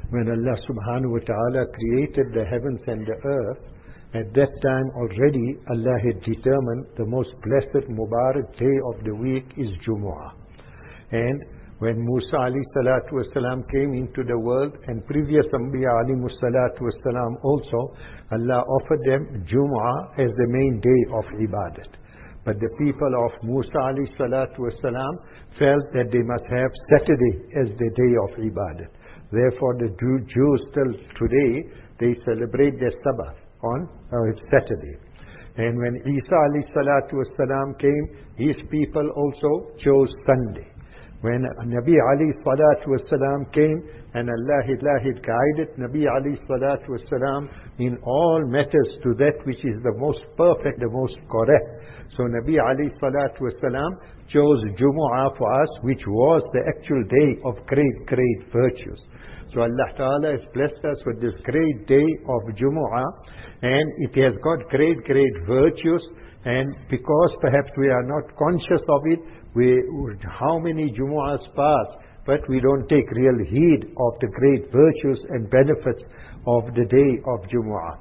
when Allah subhanahu wa ta'ala created the heavens and the earth, at that time already Allah had determined the most blessed Mubarak day of the week is Jumu'ah. And when Musa alayhi salatu wasalam came into the world, and previous Anbiya alayhi salatu wasalam also, Allah offered them Jumu'ah as the main day of ibadat. But the people of Musa alayhi salatu wasalam felt that they must have Saturday as the day of ibadat. Therefore the Jews till today, they celebrate their Sabbath on Saturday. And when Isa alayhi salatu wasalam came, his people also chose Sunday. When Nabi alayhi salatu wasalam came, and Allah had guided Nabi alayhi salatu wasalam in all matters to that which is the most perfect, the most correct. So Nabi alayhi salatu wasalam chose Jumu'ah for us, which was the actual day of great virtues. So Allah Ta'ala has blessed us with this great day of Jumu'ah, and it has got great virtues. And because perhaps we are not conscious of it, how many Jumu'ahs pass, but we don't take real heed of the great virtues and benefits of the day of Jumu'ah.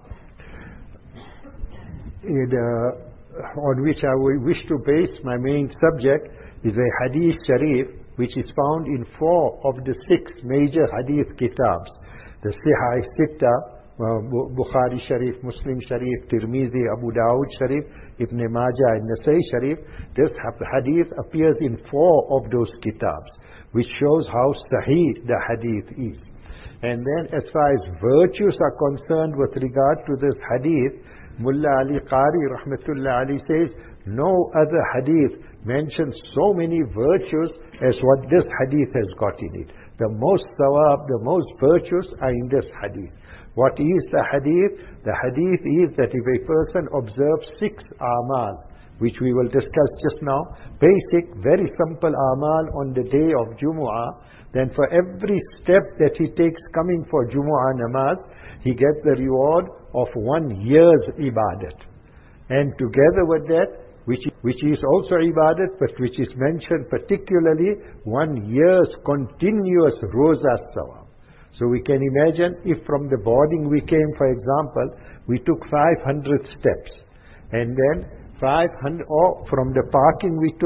On which I wish to base my main subject is a Hadith Sharif, which is found in 4 of the 6 major Hadith Kitabs. The Sihah Sitta, Bukhari Sharif, Muslim Sharif, Tirmizi, Abu Dawud Sharif, Ibn Majah and Nasai Sharif. This hadith appears in 4 of those kitabs, which shows how sahih the hadith is. And then as far as virtues are concerned with regard to this hadith, Mullah Ali Qari Rahmatullah Ali says, no other hadith mentions so many virtues as what this hadith has got in it. The most thawab, the most virtues are in this hadith. What is the hadith? The hadith is that if a person observes 6 amal, which we will discuss just now, basic, very simple amal on the day of Jumu'ah, then for every step that he takes coming for Jumu'ah namaz, he gets the reward of 1 year's ibadat. And together with that, which is also ibadat, but which is mentioned particularly, 1 year's continuous roza sawab. So we can imagine if from the boarding we came, for example, we took 500 steps, and then 500, or from the parking we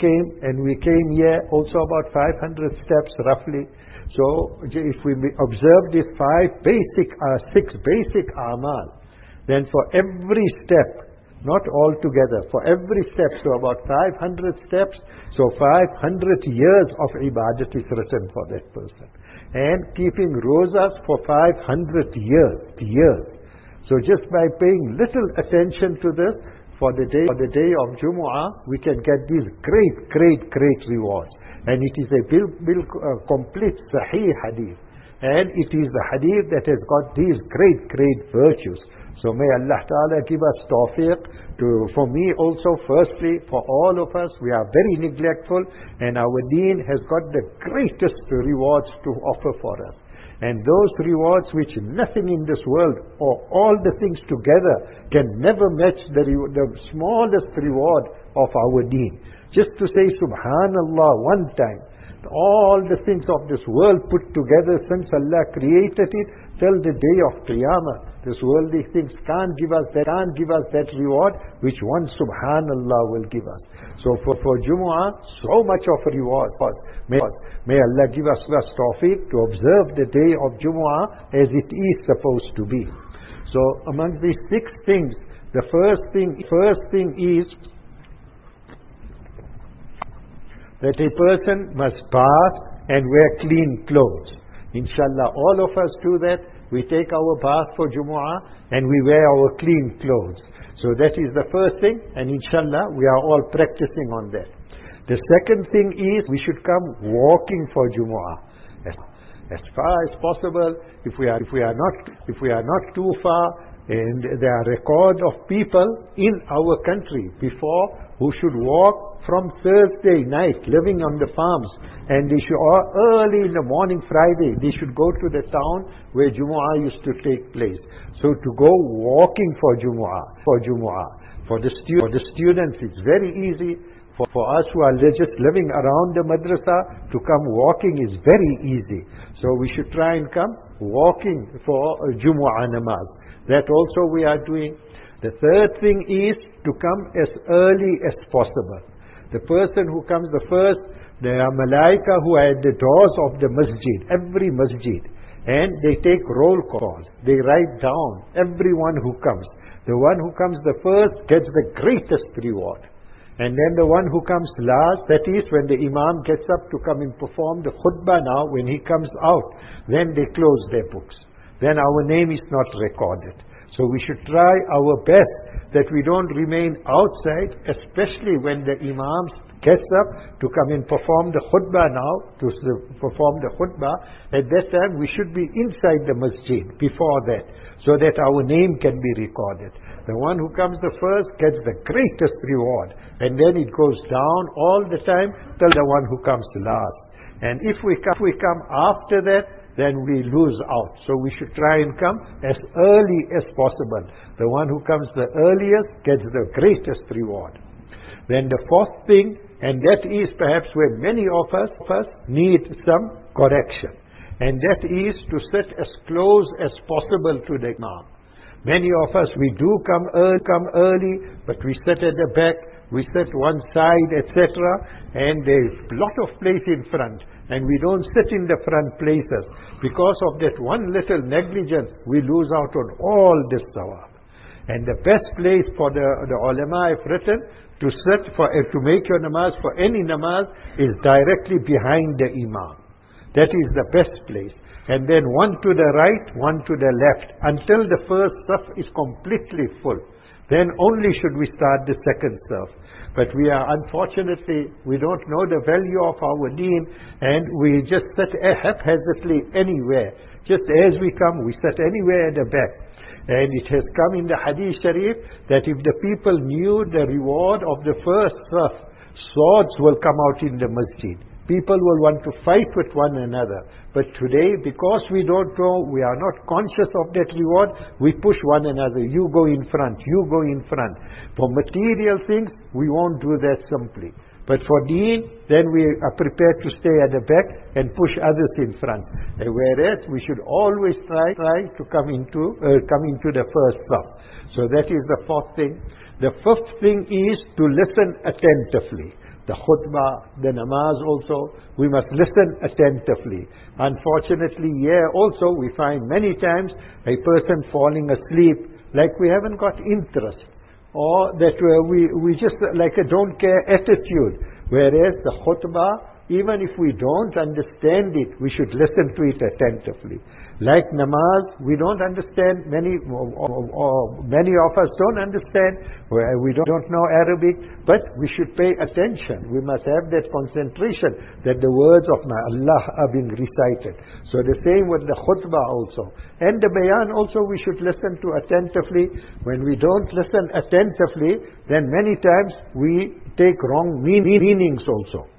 came here also about 500 steps roughly. So if we observe these 6 basic amal, then for every step, not all together, for every step, so about 500 steps, so 500 years of ibadat is written for that person. And keeping rozas for 500 years. So just by paying little attention to this, for the day of Jumu'ah, we can get these great rewards. And it is a complete sahih hadith. And it is the hadith that has got these great virtues. So may Allah Ta'ala give us tawfiq for me also, firstly, for all of us. We are very neglectful, and our deen has got the greatest rewards to offer for us. And those rewards which nothing in this world or all the things together can never match the smallest reward of our deen. Just to say Subhanallah one time, all the things of this world put together since Allah created it till the day of Qiyamah, this worldly things can't give us that reward which one Subhanallah will give us. So for Jumu'ah, so much of a reward. May Allah give us tawfiq to observe the day of Jumu'ah as it is supposed to be. So among these 6 things, the first thing is that a person must bath and wear clean clothes. Inshallah, all of us do that. We take our bath for Jumu'ah and we wear our clean clothes. So that is the first thing, and inshallah we are all practicing on that. The second thing is we should come walking for Jumu'ah. As far as possible, if we are not too far, and there are records of people in our country before who should walk from Thursday night, living on the farms, and they should, or early in the morning Friday, they should go to the town where Jumu'ah used to take place. So to go walking for Jumu'ah. For the students, it's very easy. For us who are just living around the madrasa, to come walking is very easy. So we should try and come walking for Jumu'ah namaz. That also we are doing. The third thing is to come as early as possible. The person who comes the first, there are malaika who are at the doors of the masjid, every masjid. And they take roll call. They write down everyone who comes. The one who comes the first gets the greatest reward. And then the one who comes last, that is when the imam gets up to come and perform the khutbah now, when he comes out, then they close their books. Then our name is not recorded. So we should try our best that we don't remain outside, especially when the imam gets up to come and perform the khutbah now, to perform the khutbah. At that time we should be inside the masjid before that, so that our name can be recorded. The one who comes the first gets the greatest reward, and then it goes down all the time till the one who comes last. And if we come after that, then we lose out. So we should try and come as early as possible. The one who comes the earliest gets the greatest reward. Then the fourth thing, and that is perhaps where many of us need some correction, and that is to sit as close as possible to the imam. Many of us, we do come early, but we sit at the back, we sit one side, etc., and there's a lot of place in front, and we don't sit in the front places. Because of that one little negligence, we lose out on all this sawab. And the best place for the ulama have written to sit to make your namaz for any namaz is directly behind the imam. That is the best place. And then one to the right, one to the left, until the first saf is completely full. Then only should we start the second saf. But we are, unfortunately, we don't know the value of our deen, and we just sit haphazardly anywhere. Just as we come, we sit anywhere at the back. And it has come in the Hadith Sharif that if the people knew the reward of the first saf, swords will come out in the masjid. People will want to fight with one another. But today, because we don't know, we are not conscious of that reward, we push one another. You go in front, you go in front. For material things, we won't do that simply. But for deen, then we are prepared to stay at the back and push others in front. Whereas we should always try to come into the first saf. So that is the fourth thing. The fifth thing is to listen attentively. The khutbah, the namaz also, we must listen attentively. Unfortunately, here also we find many times a person falling asleep, like we haven't got interest, or that we just like a don't care attitude. Whereas the khutbah, even if we don't understand it, we should listen to it attentively. Like namaz, we don't understand, many of us don't understand, we don't know Arabic, but we should pay attention. We must have that concentration that the words of Allah are being recited. So the same with the khutbah also. And the bayan also we should listen to attentively. When we don't listen attentively, then many times we take wrong meanings also.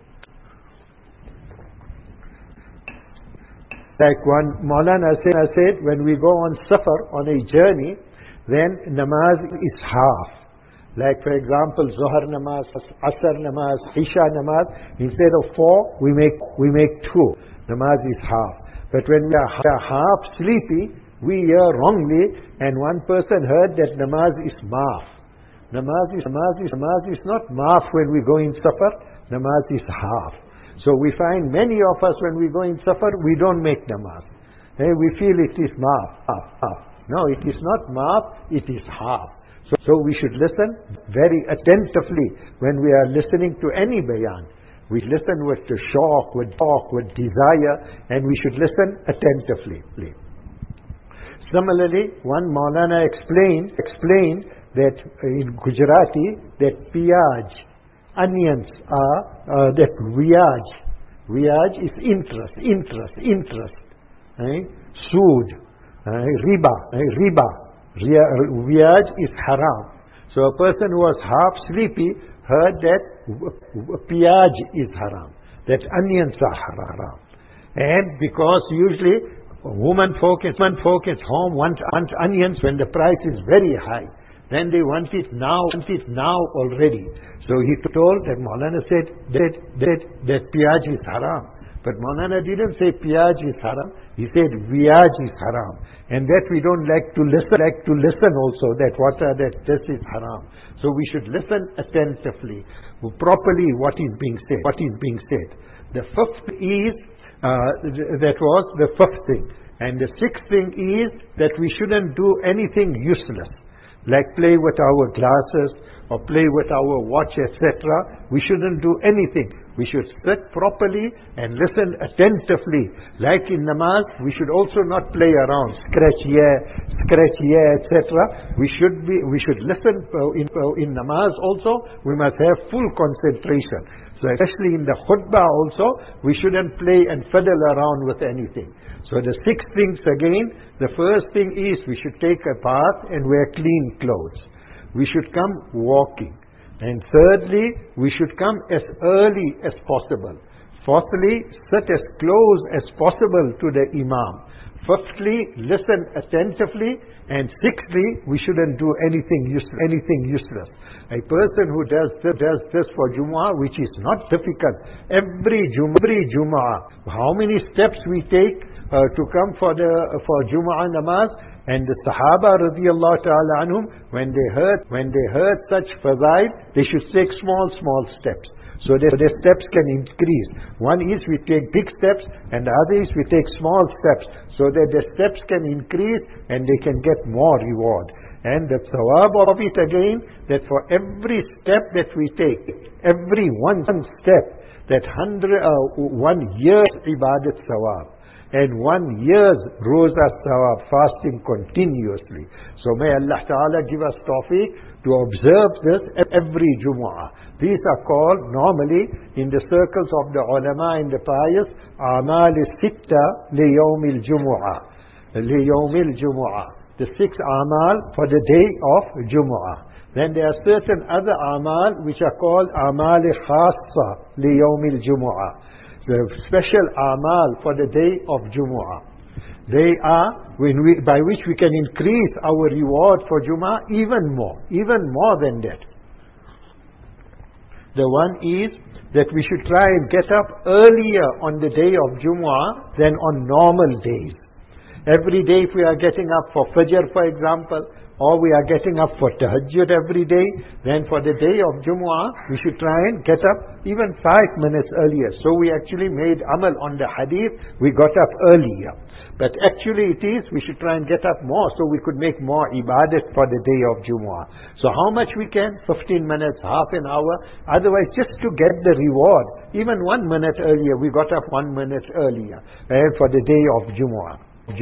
Like one Maulana said, when we go on safar, on a journey, then namaz is half. Like for example, Zohar namaz, Asr namaz, Isha namaz, instead of 4, we make 2. Namaz is half. But when we are half sleepy, we hear wrongly, and one person heard that namaz is maaf. Namaz is not maaf when we go in safar, namaz is half. So we find many of us when we go in safar, we don't make namaz. We feel it is maaf. No, it is not maaf, it is half. So we should listen very attentively when we are listening to any bayan. We listen with the shauq, with talk, with desire, and we should listen attentively. Similarly, one Maulana explained that in Gujarati, that piyaj, onions are that Riyaj is interest. Sood, riba. Riyaj is haram. So a person who was half sleepy heard that piyaj is haram, that onions are haram. And because usually women folk at home want onions when the price is very high. Then they want it now already. So he told that Maulana said that piyaj is haram. But Maulana didn't say piyaj is haram. He said viyaj is haram. And that we don't like to listen also, that this is haram. So we should listen attentively, properly what is being said. The fifth is, that was the fifth thing. And the sixth thing is that we shouldn't do anything useless, like play with our glasses or play with our watch, etc. We shouldn't do anything. We should sit properly and listen attentively. Like in namaz, we should also not play around, scratch here, etc. We should listen in namaz also. We must have full concentration. So especially in the khutbah also, we shouldn't play and fiddle around with anything. So the six things again, the first thing is we should take a bath and wear clean clothes. We should come walking. And thirdly, we should come as early as possible. Fourthly, sit as close as possible to the imam. Fifthly, listen attentively. And sixthly, we shouldn't do anything useless. A person who does this for Jumu'ah, which is not difficult, every Jumu'ah, how many steps we take to come for Jumu'ah namaz. And the Sahaba radiallahu ta'ala anhum, when they heard such fadail, they should take small steps. So their steps can increase. One is we take big steps, and the other is we take small steps, so that the steps can increase and they can get more reward. And the thawab of it again, that for every step that we take, every one step, that 1 year's ibadat thawab. And 1 year's roza thawab, fasting continuously. So may Allah Ta'ala give us tawfiq to observe this every Jumu'ah. These are called normally in the circles of the ulama and the pious, A'mal Sitta liyawm al-Jumu'ah. The 6 A'mal for the day of Jumu'ah. Then there are certain other A'mal which are called A'mal Khassa liyawm al-Jumu'ah. The special amal for the day of Jumu'ah. They are by which we can increase our reward for Jumu'ah even more than that. The one is that we should try and get up earlier on the day of Jumu'ah than on normal days. Every day if we are getting up for Fajr, for example, or we are getting up for Tahajjud every day, then for the day of Jumu'ah, we should try and get up even 5 minutes earlier. So we actually made amal on the hadith, we got up earlier. But actually it is, we should try and get up more so we could make more ibadat for the day of Jumu'ah. So how much we can? 15 minutes, half an hour. Otherwise, just to get the reward, even 1 minute earlier, we got up 1 minute earlier for the day of Jumu'ah.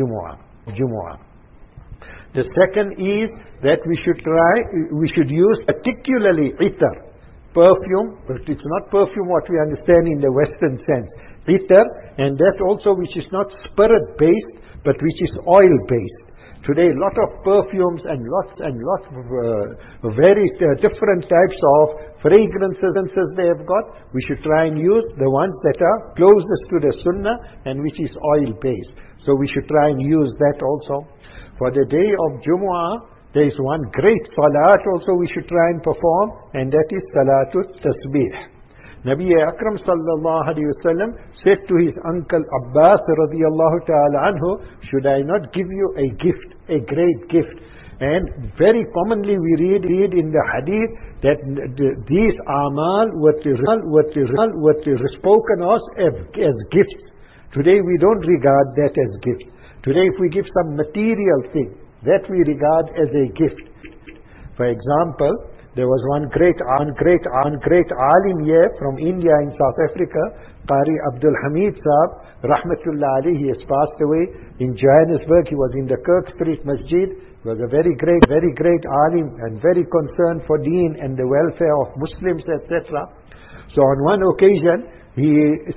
The second is that we should use particularly itar, perfume, but it's not perfume what we understand in the Western sense. Itar, and that also which is not spirit based, but which is oil based. Today, a lot of perfumes and lots of very different types of fragrances they have got. We should try and use the ones that are closest to the Sunnah and which is oil based. So we should try and use that also. For the day of Jumu'ah, there is one great salat also we should try and perform, and that is Salatul Tasbih. Nabi Akram sallallahu alayhi wa sallam said to his uncle Abbas radiyallahu ta'ala anhu, should I not give you a gift, a great gift? And very commonly we read in the hadith that these amal were spoken of as gifts. Today we don't regard that as gifts. Today if we give some material thing, that we regard as a gift. For example, there was one great alim here from India in South Africa, Qari Abdul Hamid Saab, Rahmatullah alayhi. He has passed away in Johannesburg. He was in the Kirk Street Masjid. He was a very great alim and very concerned for deen and the welfare of Muslims, etc. So on one occasion, he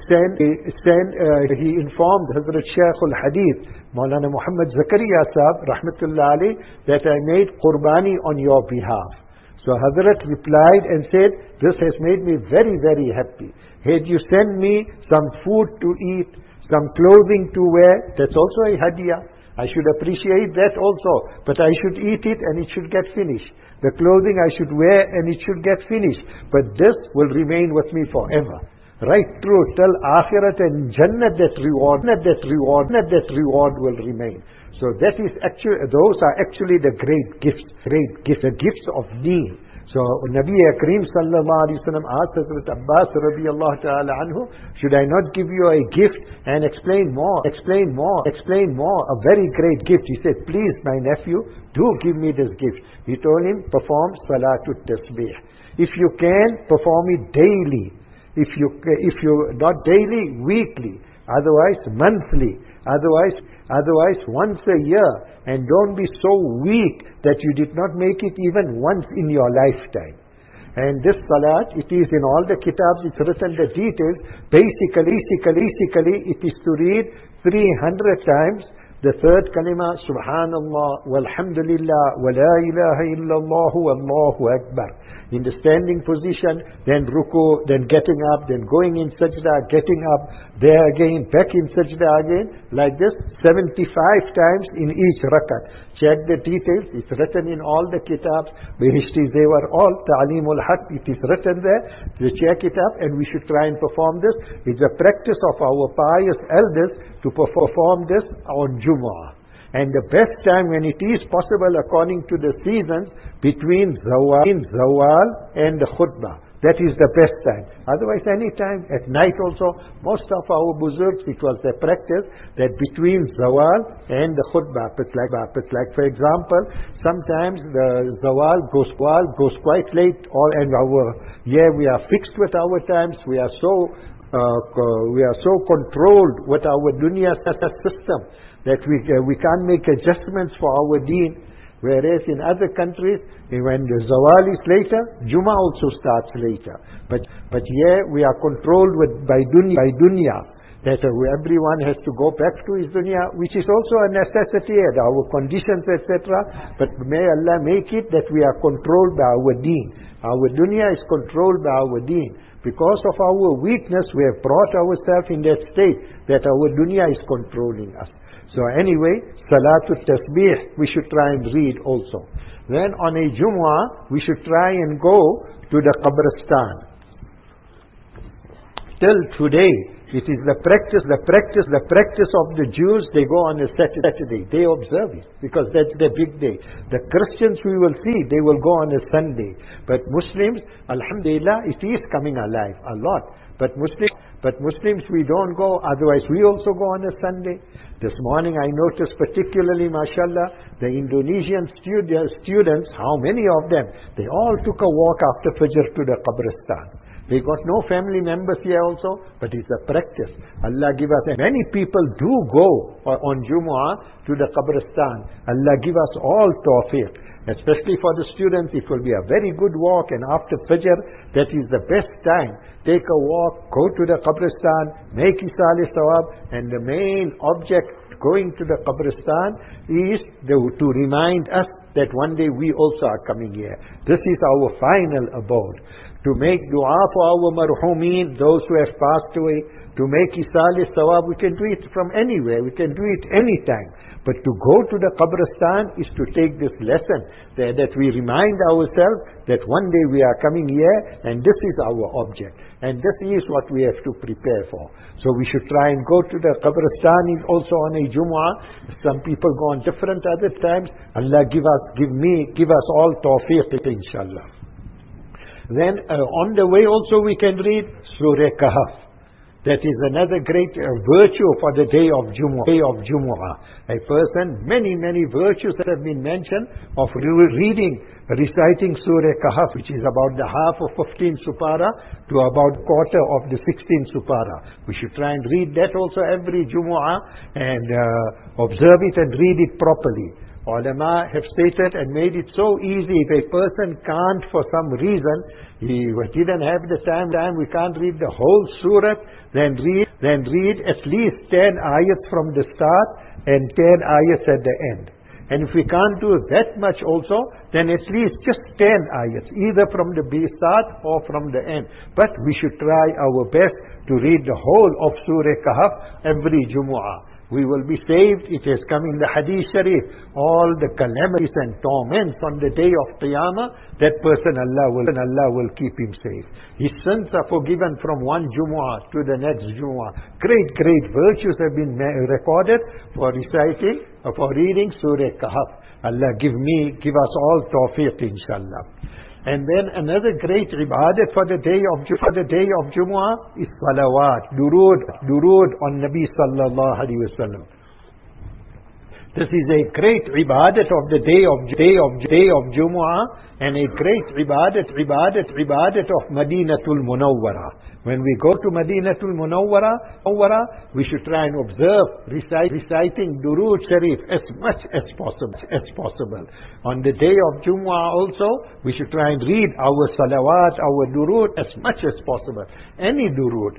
informed Hazrat Shaykh al-Hadith, Maulana Muhammad Zakaria Saab, Rahmatullah alayhi, that I made qurbani on your behalf. So Hazrat replied and said, this has made me very, very happy. Had you sent me some food to eat, some clothing to wear, that's also a hadiyah. I should appreciate that also. But I should eat it and it should get finished. The clothing I should wear and it should get finished. But this will remain with me forever. Right through till Akhirat and Jannah, that reward will remain. So that is actually, those are actually the great gifts, the gifts of deen. So Nabi Kareem sallallahu alaihi wasallam asked Hazrat Abbas radiyallahu ta'ala anhu, should I not give you a gift and explain more, a very great gift? He said, please my nephew, do give me this gift. He told him, perform Salatul Tasbih. If you can, perform it daily. If you not daily, weekly, otherwise monthly, otherwise once a year, and don't be so weak that you did not make it even once in your lifetime. And this salat, it is in all the kitabs, it's written the details. Basically, it is to read 300 times the third kalima, Subhanallah, Walhamdulillah, Wa la ilaha illallah, Wallahu Akbar. In the standing position, then ruku, then getting up, then going in sajda, getting up, there again, back in sajda again, like this, 75 times in each rakat. Check the details, it's written in all the kitabs, Behishti, they were all, Ta'aleemul Haq, it is written there, you check it up, and we should try and perform this. It's a practice of our pious elders to perform this on Jumu'ah. And the best time when it is possible according to the seasons, between zawal and the khutbah. That is the best time. Otherwise any time, at night also, most of our buzurgs, it was their practice that between zawal and the khutbah, it's like for example, sometimes the zawal goes quite late, we are fixed with our times, we are so controlled with our dunya system that we can't make adjustments for our deen. Whereas in other countries, when the zawal is later, Jummah also starts later. But here we are controlled by dunya, that everyone has to go back to his dunya, which is also a necessity, our conditions, etc. But may Allah make it that we are controlled by our deen. Our dunya is controlled by our deen. Because of our weakness, we have brought ourselves in that state that our dunya is controlling us. So anyway, Salatul Tasbih, we should try and read also. Then on a Jumu'ah, we should try and go to the Qabristan. Till today, it is the practice of the Jews. They go on a Saturday. They observe it because that's their big day. The Christians we will see, they will go on a Sunday. But Muslims, alhamdulillah, it is coming alive a lot. But Muslims we don't go, otherwise we also go on a Sunday. This morning I noticed particularly, mashallah, the Indonesian students, how many of them, they all took a walk after Fajr to the Qabristan. They got no family members here also, but it's a practice. Allah give us, many people do go on Jumu'ah to the Qabristan. Allah give us all tawfiq. Especially for the students, it will be a very good walk, and after Fajr, that is the best time. Take a walk, go to the Qabristan, make Isal Sawab, and the main object going to the Qabristan is to remind us that one day we also are coming here. This is our final abode. To make dua for our marhumeen, those who have passed away, to make Isal Sawab, we can do it from anywhere, we can do it anytime. But to go to the Qabristan is to take this lesson, that we remind ourselves that one day we are coming here and this is our object. And this is what we have to prepare for. So we should try and go to the Qabristan also on a Jumu'ah. Some people go on different other times. Allah give us all tawfiq, inshallah. Then on the way also we can read Surah Kahf. That is another great virtue for the day of Jumu'ah. A person, many virtues that have been mentioned of reciting Surah Kahf, which is about the half of 15 supara to about quarter of the 16 supara. We should try and read that also every Jumu'ah and observe it and read it properly. Ulama have stated and made it so easy. If a person can't, for some reason, he didn't have the time, we can't read the whole surah, then read at least 10 ayats from the start and 10 ayats at the end. And if we can't do that much also, then at least just 10 ayats, either from the start or from the end. But we should try our best to read the whole of Surah Kahf every Jumu'ah. we will be saved. It has come in the Hadith Sharif. All the calamities and torments on the day of Qiyamah, that person Allah will keep him safe. His sins are forgiven from one Jumu'ah to the next Jumu'ah. Great virtues have been recorded for reciting, for reading Surah Kahf. Allah give us all tawfiq, inshallah. And then another great ibadat for the day of Jumu'ah is salawat, durood on Nabi sallallahu alaihi wasallam. This is a great ibadat of the day of Jumu'ah, and a great ibadat of Madinatul Munawwara. When we go to Madinatul Munawwara, we should try and observe reciting Durood Sharif as much as possible. On the day of Jumu'ah also, we should try and read our salawat, our durood as much as possible. Any durood.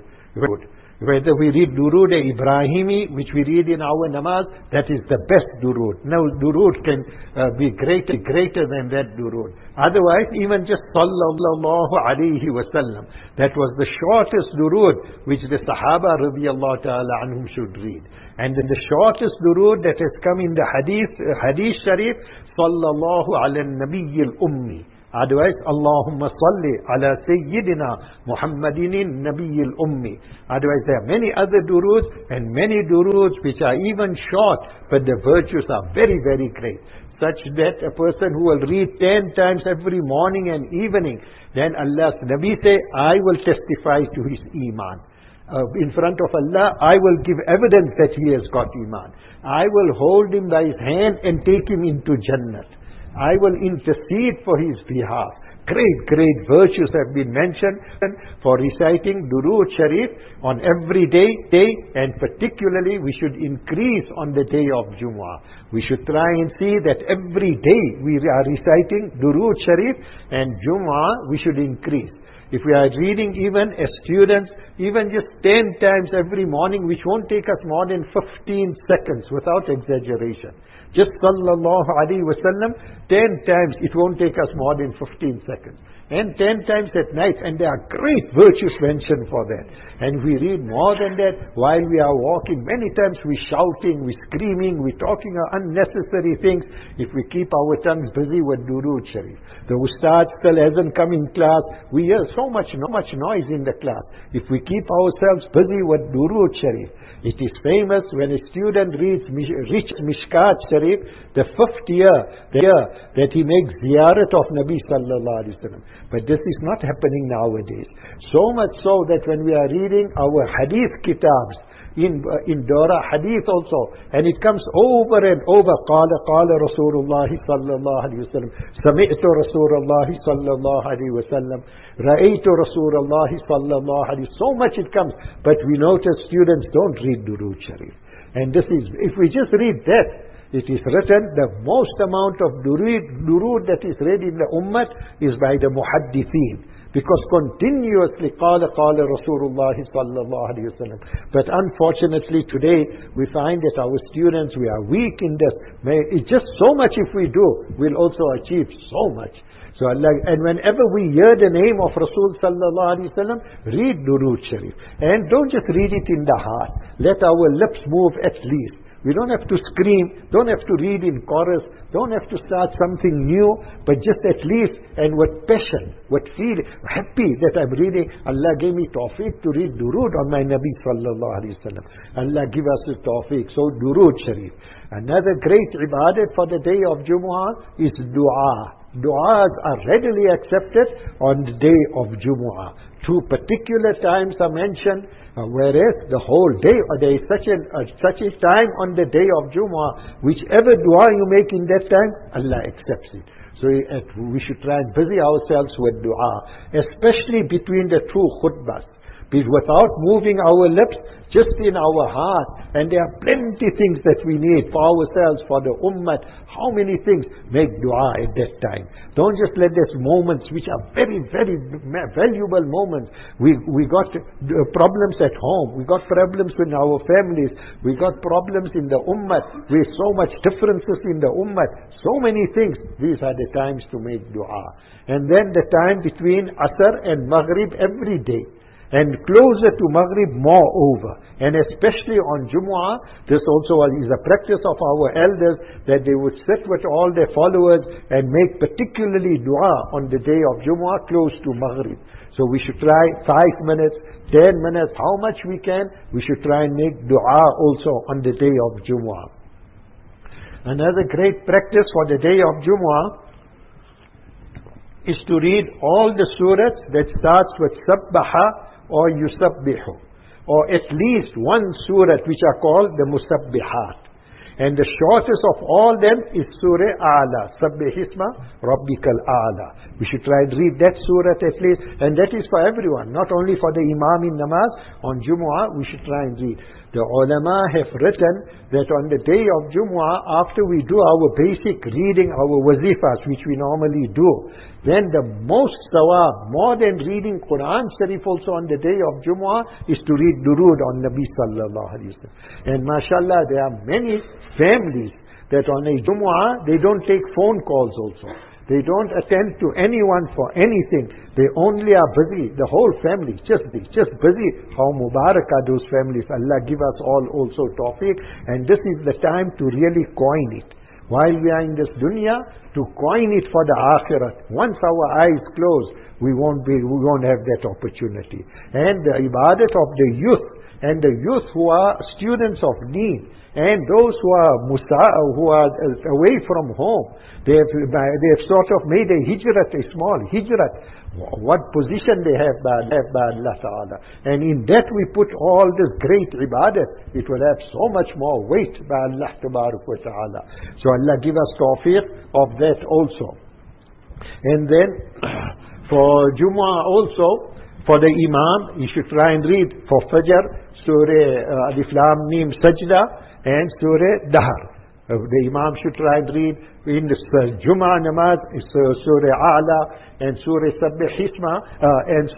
Whether we read Durood Ibrahimi, which we read in our namaz, that is the best durood. No durood can be greater than that durood. Otherwise, even just sallallahu alayhi wasallam, that was the shortest durood which the Sahaba radiyallahu ta'ala anhum should read. And then the shortest durood that has come in the Hadith Sharif, sallallahu ala nabiyyil ummi. Otherwise, Allahumma salli ala Sayyidina Muhammadinin Nabiyil Ummi. Otherwise, there are many other duroods and many duroods which are even short, but the virtues are very great. Such that a person who will read 10 times every morning and evening, then Allah's Nabi say, I will testify to his Iman. In front of Allah, I will give evidence that he has got Iman. I will hold him by his hand and take him into Jannat. I will intercede for his behalf. Great virtues have been mentioned for reciting Durood Sharif on every day, and particularly we should increase on the day of Jumu'ah. We should try and see that every day we are reciting Durood Sharif, and Jumu'ah we should increase. If we are reading even as students, even just 10 times every morning, which won't take us more than 15 seconds without exaggeration. Just sallallahu alayhi wasallam, 10 times, it won't take us more than 15 seconds. And 10 times at night, and there are great virtues mentioned for that. And we read more than that while we are walking. Many times we're shouting, we're screaming, we're talking unnecessary things. If we keep our tongues busy with Durood Sharif. The Ustad still hasn't come in class. We hear so much noise in the class. If we keep ourselves busy with Durood Sharif. It is famous when a student reads Mishkat Sharif, the 5th year, the year that he makes ziyarat of Nabi sallallahu alaihi wasallam. But this is not happening nowadays. So much so that when we are reading our hadith kitabs, in Dora Hadith also, and it comes over and over, Qala Rasulullah sallallahu alayhi wa sallam, Sami'tu Rasulullah sallallahu alayhi wa sallam, Ra'aytu Rasulullah sallallahu alayhi wa sallam. So much it comes, but we notice students don't read Durood Sharif. And this is, if we just read that, it is written, the most amount of durood that is read in the ummah is by the muhaddithin. Because continuously, Qala Rasulullah sallallahu alayhi wa sallam. But unfortunately today, we find that our students, we are weak in this. It's just so much if we do, we'll also achieve so much. So Allah, and whenever we hear the name of Rasul sallallahu alayhi wa sallam, read Durood Sharif. And don't just read it in the heart. Let our lips move at least. We don't have to scream, don't have to read in chorus, don't have to start something new, but just at least, and with passion, with feeling, happy that I'm reading. Allah gave me tawfiq to read Durood on my Nabi sallallahu alayhi wa sallam. Allah give us the tawfiq. So Durood Sharif. Another great ibadat for the day of Jumu'ah is dua. Du'as are readily accepted on the day of Jumu'ah. 2 particular times are mentioned, whereas the whole day, there is such a time on the day of Jumu'ah, whichever dua you make in that time, Allah accepts it. So we should try and busy ourselves with dua, especially between the 2 khutbahs. Without moving our lips, just in our heart. And there are plenty things that we need for ourselves, for the ummah. How many things? Make dua at that time. Don't just let these moments, which are very valuable moments. We got problems at home. We got problems in our families. We got problems in the ummah. We have so much differences in the ummah. So many things. These are the times to make dua. And then the time between Asr and Maghrib every day. And closer to Maghrib, moreover. And especially on Jumu'ah, this also is a practice of our elders, that they would sit with all their followers and make particularly dua on the day of Jumu'ah close to Maghrib. So we should try 5 minutes, 10 minutes, how much we can, we should try and make dua also on the day of Jumu'ah. Another great practice for the day of Jumu'ah is to read all the surahs that starts with Sabbaha or Yusabbihu, or at least one surah which are called the Musabbihat. And the shortest of all them is Surah A'la, Sabbihisma Rabbikal A'la. We should try and read that surah at least, and that is for everyone, not only for the Imam in Namaz. On Jumu'ah, we should try and read. The ulama have written that on the day of Jumu'ah, after we do our basic reading, our wazifas, which we normally do, then the most sawab, more than reading Quran Sharif also on the day of Jumu'ah, is to read durood on Nabi sallallahu alayhi wa sallam. And mashallah, there are many families that on a Jumu'ah, they don't take phone calls also. They don't attend to anyone for anything. They only are busy. The whole family, just busy. How Mubarak are those families. Allah give us all also tawfiq. And this is the time to really coin it. While we are in this dunya, to coin it for the akhirat. Once our eyes close, we won't have that opportunity. And the ibadat of the youth, and the youth who are students of deen, and those who are away from home, they have sort of made a hijrat, a small hijrat. What position they have by Allah Ta'ala. And in that we put all this great ibadat, it will have so much more weight by Allah Ta'ala. So Allah give us tawfiq of that also. And then for Jumu'ah also, for the Imam, you should try and read for Fajr, Surah Alif Lam Mim Sajda, and Surah Dahr. The Imam should try and read in the Jumu'ah namaz, Surah A'la, and Surah Sabbihisma, and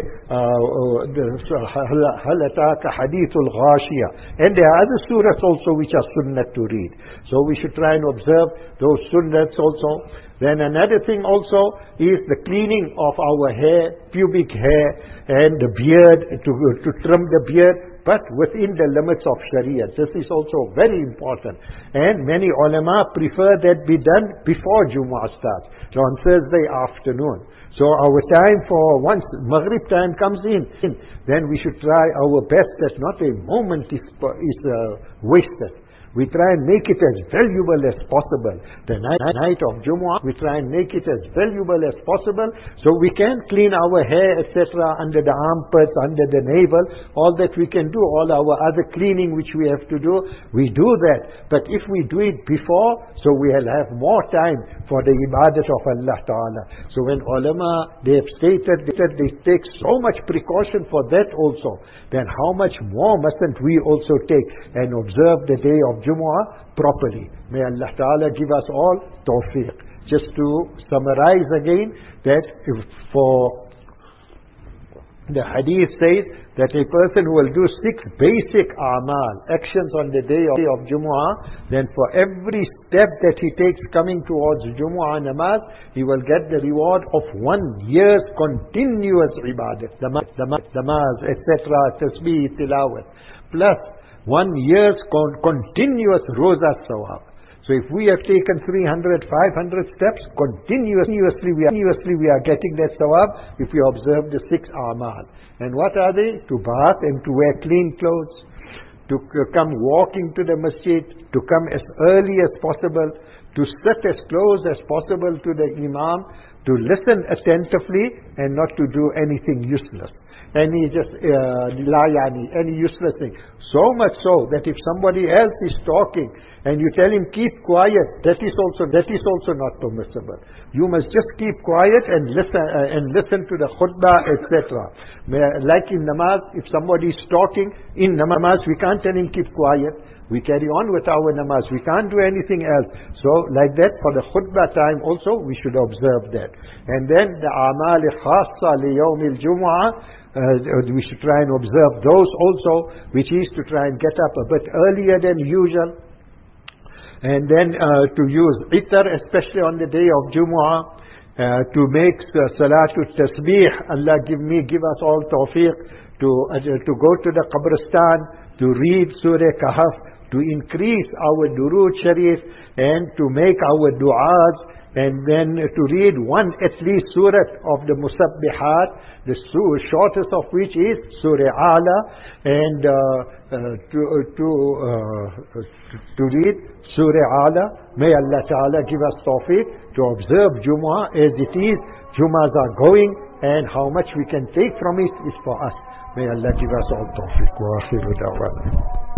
Surah Hal Ataka Hadithul Ghashiyah. And there are other surahs also which are sunnah to read. So we should try and observe those sunnahs also. Then another thing also is the cleaning of our hair, pubic hair, and the beard, to trim the beard, but within the limits of Sharia. This is also very important. And many ulama prefer that be done before Jumu'ah starts, so on Thursday afternoon. So our time for once Maghrib time comes in, then we should try our best that not a moment is wasted. We try and make it as valuable as possible. The night of Jumu'ah, we try and make it as valuable as possible, so we can clean our hair, etc., under the armpits, under the navel, all that we can do, all our other cleaning which we have to do, we do that. But if we do it before, so we'll have more time for the ibadat of Allah Ta'ala. So when ulama, they have stated that they take so much precaution for that also, then how much more mustn't we also take and observe the day of Jumu'ah properly. May Allah Ta'ala give us all tawfiq. Just to summarize again, that if for the hadith says that a person who will do 6 basic a'mal, actions on the day of Jumu'ah, then for every step that he takes coming towards Jumu'ah namaz, he will get the reward of 1 year's continuous ibadat, namaz, etc., tasbih, tilawat, plus 1 year's continuous roza sawab. So if we have taken 300, 500 steps, continuously we are getting that sawab if we observe the 6 a'mal. And what are they? To bath and to wear clean clothes, to come walking to the masjid, to come as early as possible, to sit as close as possible to the imam, to listen attentively and not to do anything useless. Any useless thing. So much so that if somebody else is talking and you tell him keep quiet, that is also not permissible. You must just keep quiet and listen to the khutbah, etc. Like in namaz, if somebody is talking in namaz, we can't tell him keep quiet. We carry on with our namaz. We can't do anything else. So like that, for the khutbah time also, we should observe that. And then the a'mal khassa li yawm al-jumu'ah, we should try and observe those also, which is to try and get up a bit earlier than usual, and then to use itar, especially on the day of Jumu'ah, to make Salatul Tasbih. Allah give us all tawfiq to go to the Qabristan, to read Surah Kahf, to increase our Durood Sharif, and to make our du'as, and then to read at least surah of the Musabbihat, the shortest of which is Surah Ala, and to read Surah Ala. May Allah Ta'ala give us tawfiq to observe Jummah as it is. Jummahs are going, and how much we can take from it is for us. May Allah give us all tawfiq. Wa akhiru da'wana.